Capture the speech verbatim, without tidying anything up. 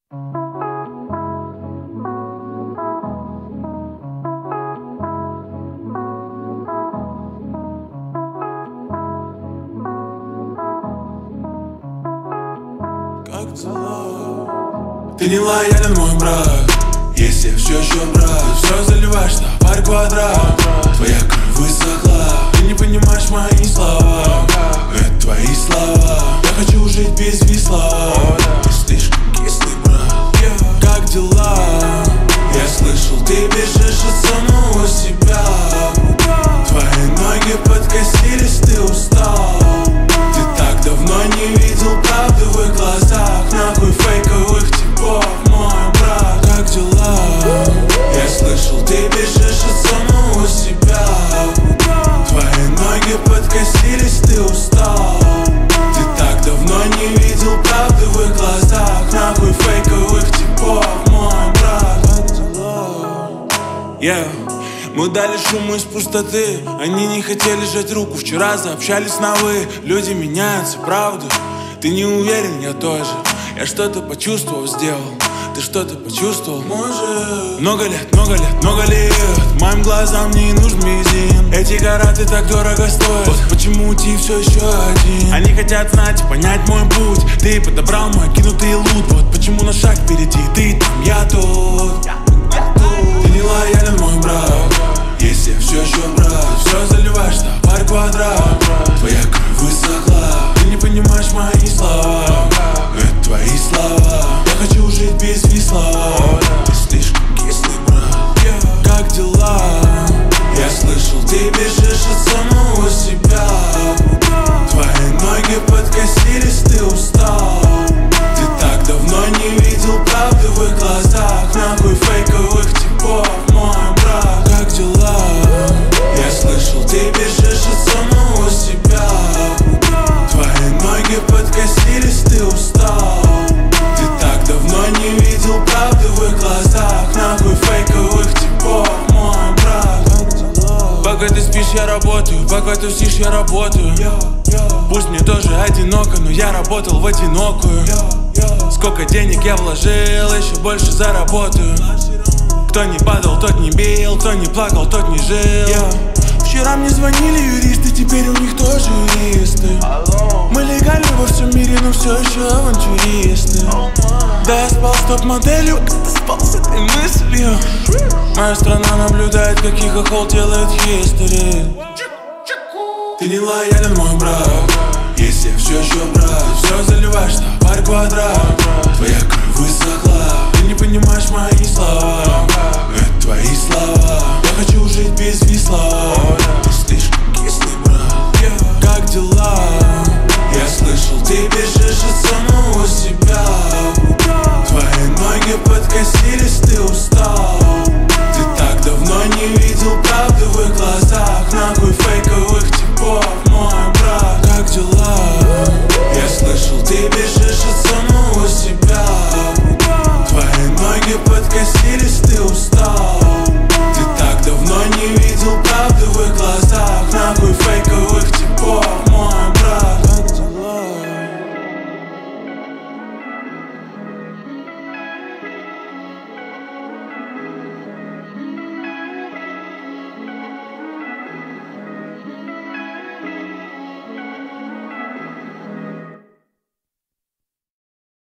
Как дела? Ты не лоялен, мой брат. Если я все еще брат, ты все заливаешь на парь квадрат. Твоя кровь высохла, ты не понимаешь мои слова. Это твои слова. Я хочу жить без висла. Ты слишком кислый, брат. Как дела? Я слышал, ты бежишь от самого себя. Твои ноги подкосились, ты устал. Ты так давно не видел правды в их глазах. Нахуй фейковых типов, мой брат. Как дела? Я слышал, ты бежишь от самого себя. Твои ноги подкосились, ты устал. Ты так давно не видел правды в их глазах. Нахуй фейковых типов, мой брат. Как дела? Yeah. Мы дали шуму из пустоты. Они не хотели жать руку. Вчера заобщались на вы. Люди меняются, правда. Ты не уверен, я тоже. Я что-то почувствовал, сделал. Ты что-то почувствовал? Может. Много лет, много лет, много лет. Моим глазам не нужен бензин. Эти караты так дорого стоят. Вот почему ты все еще один. Они хотят знать и понять мой путь. Ты подобрал мой кинутый лут. Вот почему на шаг впереди. Ты там, я тут. Ты не лоялен, мой брат. Если я все еще брат, все заливаешь на парь квадрат. Твоя кровь высохла, ты не понимаешь мои слова. Это твои слова. Я хочу жить без висла. Ты слишком кислый, брат. Как дела? Я слышал, ты бежишь от самого себя. Твои ноги подкосились, ты устал. Ты так давно не видел правды в их глазах. Нахуй фейковых типов, мой брат. Как дела? Я слышал, ты бежишь от самого себя. Твои ноги подкосились, ты устал. Ты так давно не видел правды в их глазах. Нахуй фейковых типов, мой брат. Как дела? Пока ты спишь, я работаю. Пока ты спишь, я работаю. Пусть мне тоже одиноко, но я работал в одинокую. Сколько денег я вложил, еще больше заработаю. Кто не падал, тот не бил. Кто не плакал, тот не жил. Вчера мне звонили юристы, теперь у них тоже юристы. Мы легальны во всем мире, но все еще авантюристы. Да, я спал с топ-моделью, как-то спал с этой мыслью. Моя страна наблюдает, как их хохол делает history. Ты не лоялен, мой брат. Если я все еще брат, все заливаешь на парь квадрат. Твоя кровь